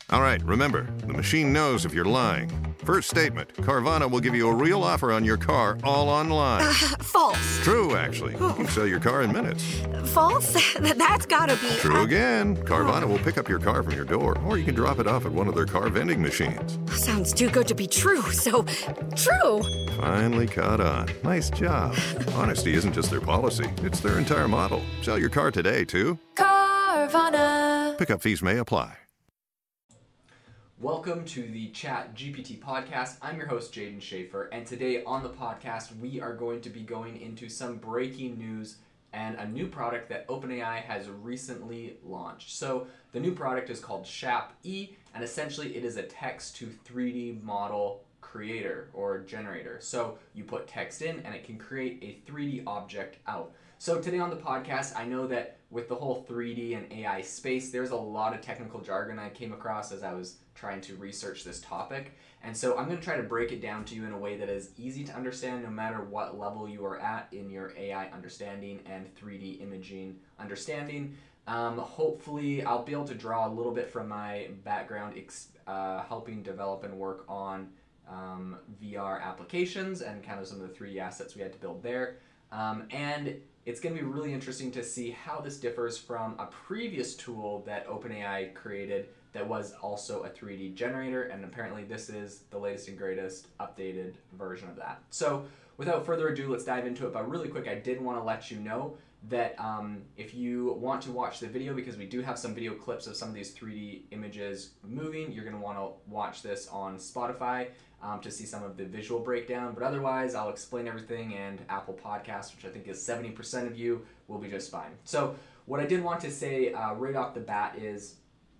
All right, remember, the machine knows if you're lying. First statement, Carvana will give you a real offer on your car all online. False. True, actually. You can sell your car in minutes. False? That's gotta be... True again. Carvana will pick up your car from your door, or you can drop it off at one of their car vending machines. Sounds too good to be true, so... True! Finally caught on. Nice job. Honesty isn't just their policy, it's their entire model. Sell your car today, too. Carvana. Pickup fees may apply. Welcome to the Chat GPT podcast. I'm your host, Jaden Schaefer, and today on the podcast, we are going to be going into some breaking news and a new product that OpenAI has recently launched. So the new product is called Shap-E, and essentially it is a text to 3D model creator or generator. So you put text in and it can create a 3D object out. So today on the podcast, I know that with the whole 3D and AI space, there's a lot of technical jargon I came across as I was trying to research this topic. And so I'm going to try to break it down to you in a way that is easy to understand no matter what level you are at in your AI understanding and 3D imaging understanding. Hopefully I'll be able to draw a little bit from my background helping develop and work on VR applications and kind of some of the 3D assets we had to build there. And it's going to be really interesting to see how this differs from a previous tool that OpenAI created that was also a 3D generator, and apparently this is the latest and greatest updated version of that. So without further ado, let's dive into it. But really quick, I did want to let you know that if you want to watch the video, because we do have some video clips of some of these 3D images moving, you're going to want to watch this on Spotify to see some of the visual breakdown. But otherwise, I'll explain everything, and Apple Podcasts, which I think is 70% of you, will be just fine. So what I did want to say right off the bat is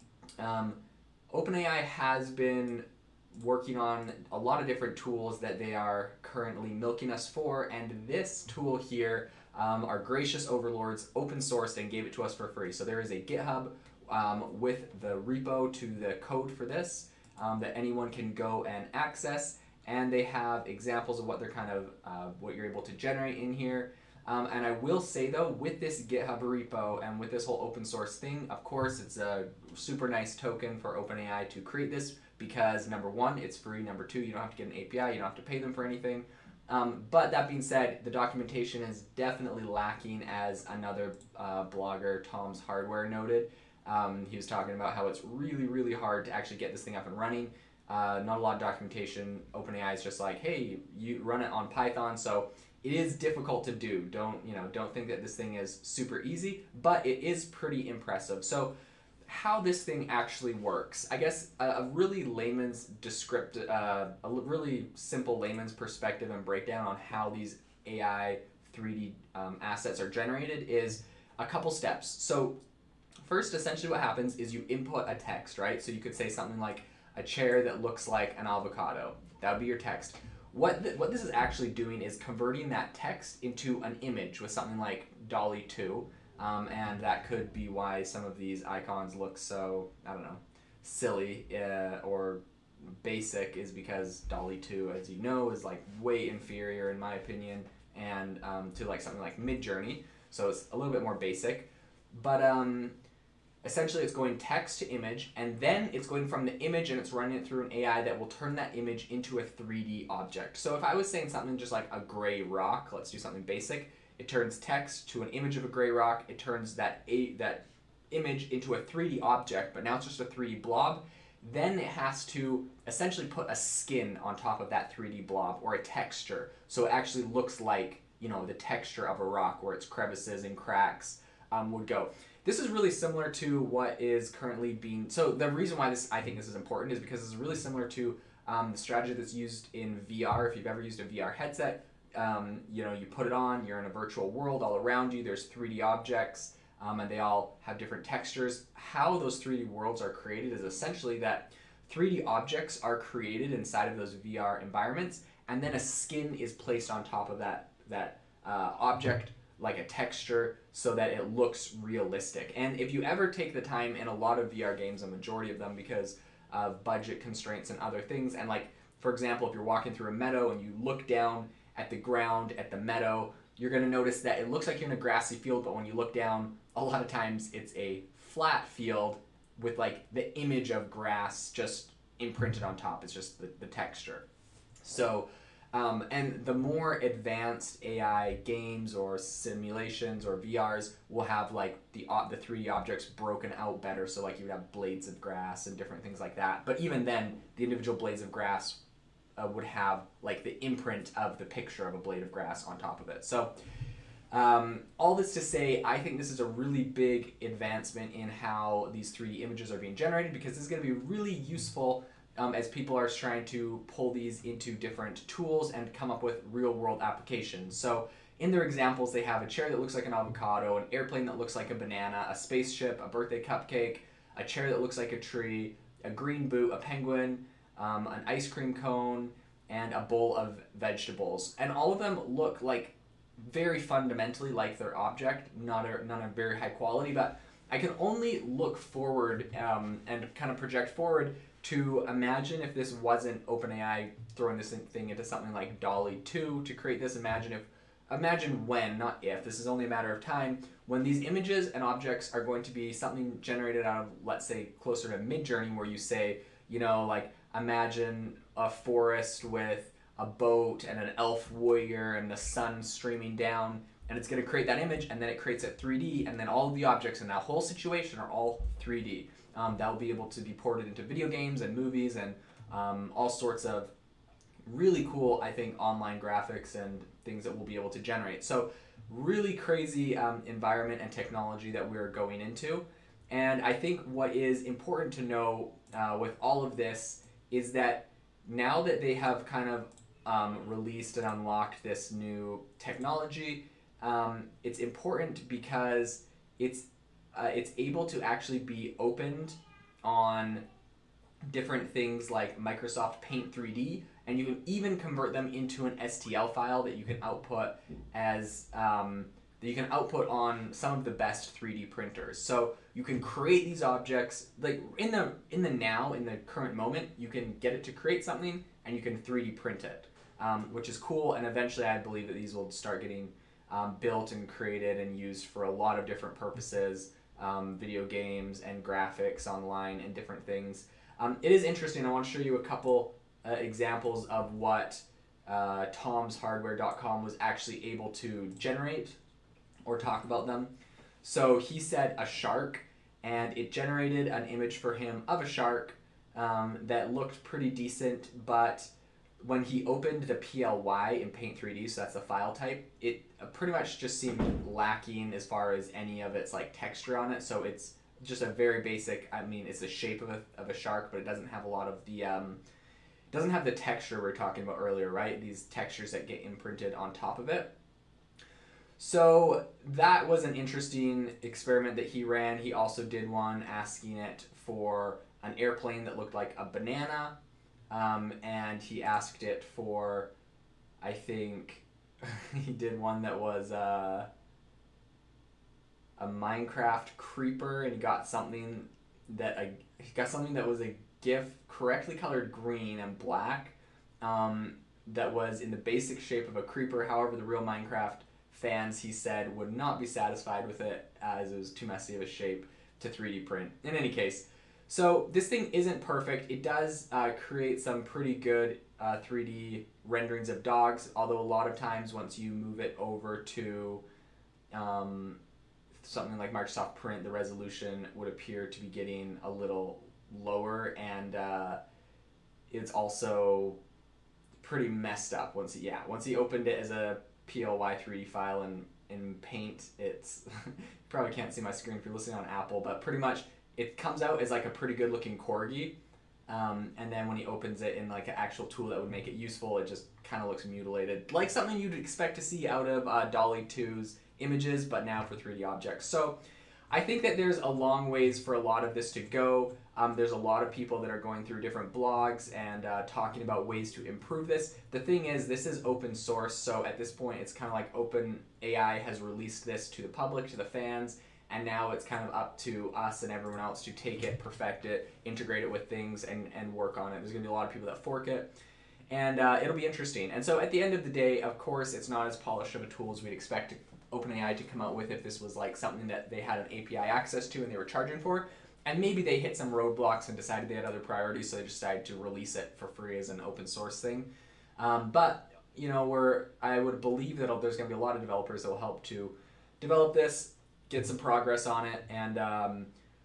OpenAI has been working on a lot of different tools that they are currently milking us for, and this tool here, our gracious overlords open sourced and gave it to us for free. So there is a GitHub with the repo to the code for this that anyone can go and access, and they have examples of what they're kind of what you're able to generate in here. And I will say though, with this GitHub repo and with this whole open source thing, of course, it's a super nice token for OpenAI to create this because number one, it's free. Number two, you don't have to get an API. You don't have to pay them for anything. But that being said, the documentation is definitely lacking, as another blogger, Tom's Hardware, noted. He was talking about how it's really, really hard to actually get this thing up and running. Not a lot of documentation. OpenAI is just like, hey, you run it on Python, so it is difficult to do. Don't think that this thing is super easy, but it is pretty impressive. So how this thing actually works, I guess a really really simple layman's perspective and breakdown on how these AI 3D assets are generated is a couple steps. So first, essentially what happens is you input a text, right? So you could say something like a chair that looks like an avocado. That would be your text. What this is actually doing is converting that text into an image with something like DALL-E 2, and that could be why some of these icons look so, I don't know, silly or basic, is because DALL-E 2, as you know, is like way inferior in my opinion, and to like something like Midjourney, so it's a little bit more basic, but essentially it's going text to image, and then it's going from the image and it's running it through an AI that will turn that image into a 3D object. So if I was saying something just like a gray rock, let's do something basic, it turns text to an image of a gray rock, it turns that image into a 3D object, but now it's just a 3D blob. Then it has to essentially put a skin on top of that 3D blob, or a texture, so it actually looks like, the texture of a rock, where its crevices and cracks would go. This is really similar to what is currently being... So the reason why I think this is important is because it's really similar to the strategy that's used in VR. If you've ever used a VR headset, you put it on, you're in a virtual world all around you, there's 3D objects, and they all have different textures. How those 3D worlds are created is essentially that 3D objects are created inside of those VR environments, and then a skin is placed on top of that object, like a texture, so that it looks realistic. And if you ever take the time, in a lot of VR games, a majority of them, because of budget constraints and other things, and like, for example, if you're walking through a meadow and you look down at the ground at the meadow, you're going to notice that it looks like you're in a grassy field, but when you look down, a lot of times it's a flat field with like the image of grass just imprinted on top. It's just the texture. So, and the more advanced AI games or simulations or VRs will have like the 3D objects broken out better. So like you would have blades of grass and different things like that. But even then, the individual blades of grass would have like the imprint of the picture of a blade of grass on top of it. So all this to say, I think this is a really big advancement in how these 3D images are being generated, because this is going to be really useful as people are trying to pull these into different tools and come up with real world applications. So in their examples, they have a chair that looks like an avocado, an airplane that looks like a banana, a spaceship, a birthday cupcake, a chair that looks like a tree, a green boot, a penguin, an ice cream cone, and a bowl of vegetables. And all of them look like very fundamentally like their object, none are very high quality, but I can only look forward and kind of project forward to imagine if this wasn't OpenAI throwing this thing into something like DALL-E 2 to create this. Imagine when, not if, this is only a matter of time, when these images and objects are going to be something generated out of, let's say, closer to Midjourney, where you say, you know, like, imagine a forest with a boat and an elf warrior and the sun streaming down, and it's going to create that image, and then it creates it 3D, and then all of the objects in that whole situation are all 3D. That will be able to be ported into video games and movies and all sorts of really cool, I think, online graphics and things that we'll be able to generate. So really crazy environment and technology that we're going into. And I think what is important to know with all of this is that now that they have kind of released and unlocked this new technology, it's important because it's able to actually be opened on different things like Microsoft Paint 3D, and you can even convert them into an STL file that you can output as on some of the best 3D printers. So you can create these objects like in the current moment. You can get it to create something, and you can 3D print it, which is cool. And eventually, I believe that these will start getting built and created and used for a lot of different purposes, video games and graphics online and different things. It is interesting. I want to show you a couple examples of what tomshardware.com was actually able to generate or talk about them. So he said a shark, and it generated an image for him of a shark that looked pretty decent, but when he opened the PLY in Paint 3D, so that's the file type, it pretty much just seemed lacking as far as any of its like texture on it. So it's just a very basic, I mean, it's the shape of a shark, but it doesn't have a lot of the, doesn't have the texture we were talking about earlier, right? These textures that get imprinted on top of it. So that was an interesting experiment that he ran. He also did one asking it for an airplane that looked like a banana. And he asked it for, I think, he did one that was a Minecraft creeper, and he got something that was a GIF correctly colored green and black, that was in the basic shape of a creeper. However, the real Minecraft fans, he said, would not be satisfied with it as it was too messy of a shape to 3D print. In any case, so this thing isn't perfect. It does create some pretty good 3D renderings of dogs, although a lot of times once you move it over to something like Microsoft Print, the resolution would appear to be getting a little lower, and it's also pretty messed up once he opened it as a PLY 3D file in Paint. It's you probably can't see my screen if you're listening on Apple, but pretty much it comes out as like a pretty good looking corgi, and then when he opens it in like an actual tool that would make it useful, it just kind of looks mutilated, like something you'd expect to see out of DALL-E 2's images, but now for 3D objects. So I think that there's a long ways for a lot of this to go. There's a lot of people that are going through different blogs and talking about ways to improve this. The thing is, this is open source, so at this point it's kind of like OpenAI has released this to the public, to the fans, and now it's kind of up to us and everyone else to take it, perfect it, integrate it with things, and work on it. There's going to be a lot of people that fork it, and it'll be interesting. And so at the end of the day, of course, it's not as polished of a tool as we'd expect OpenAI to come out with if this was like something that they had an API access to and they were charging for. And maybe they hit some roadblocks and decided they had other priorities, so they decided to release it for free as an open source thing. But I would believe that there's going to be a lot of developers that will help to develop this, get some progress on it, and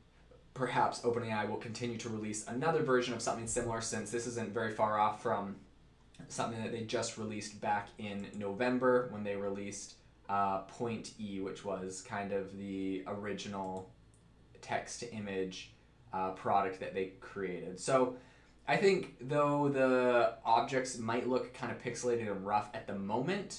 perhaps OpenAI will continue to release another version of something similar, since this isn't very far off from something that they just released back in November when they released Point E, which was kind of the original text-to-image product that they created. So I think though the objects might look kind of pixelated and rough at the moment,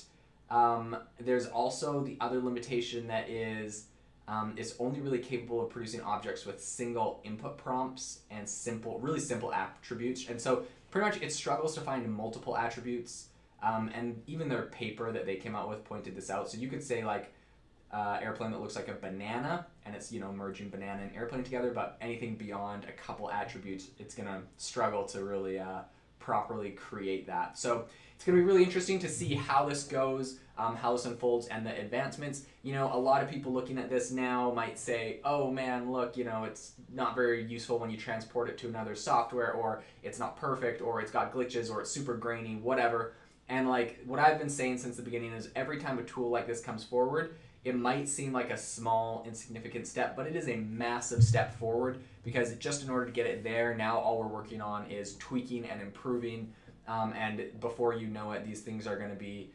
there's also the other limitation that is it's only really capable of producing objects with single input prompts and really simple attributes. And so pretty much it struggles to find multiple attributes. And even their paper that they came out with pointed this out. So you could say like airplane that looks like a banana, and it's merging banana and airplane together, but anything beyond a couple attributes, it's gonna struggle to really properly create that. So it's gonna be really interesting to see how this goes, how this unfolds, and the advancements. A lot of people looking at this now might say, oh man, look, it's not very useful when you transport it to another software, or it's not perfect, or it's got glitches, or it's super grainy, whatever. And like what I've been saying since the beginning is every time a tool like this comes forward, it might seem like a small, insignificant step, but it is a massive step forward, because just in order to get it there, now all we're working on is tweaking and improving. And before you know it, these things are going to be,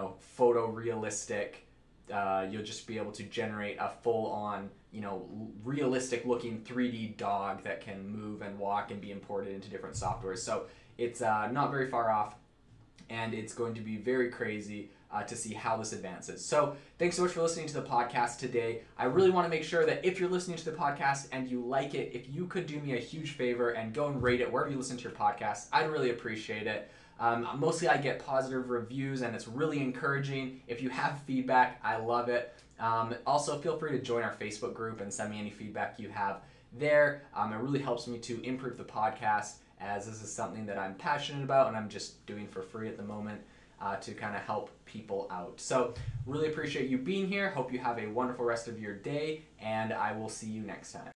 photorealistic. You'll just be able to generate a full-on, realistic-looking 3D dog that can move and walk and be imported into different softwares. So it's not very far off, and it's going to be very crazy to see how this advances. So thanks so much for listening to the podcast today. I really want to make sure that if you're listening to the podcast and you like it, if you could do me a huge favor and go and rate it wherever you listen to your podcast, I'd really appreciate it. Mostly I get positive reviews, and it's really encouraging. If you have feedback, I love it. Also, feel free to join our Facebook group and send me any feedback you have there. It really helps me to improve the podcast, as this is something that I'm passionate about and I'm just doing for free at the moment to kind of help people out. So really appreciate you being here. Hope you have a wonderful rest of your day, and I will see you next time.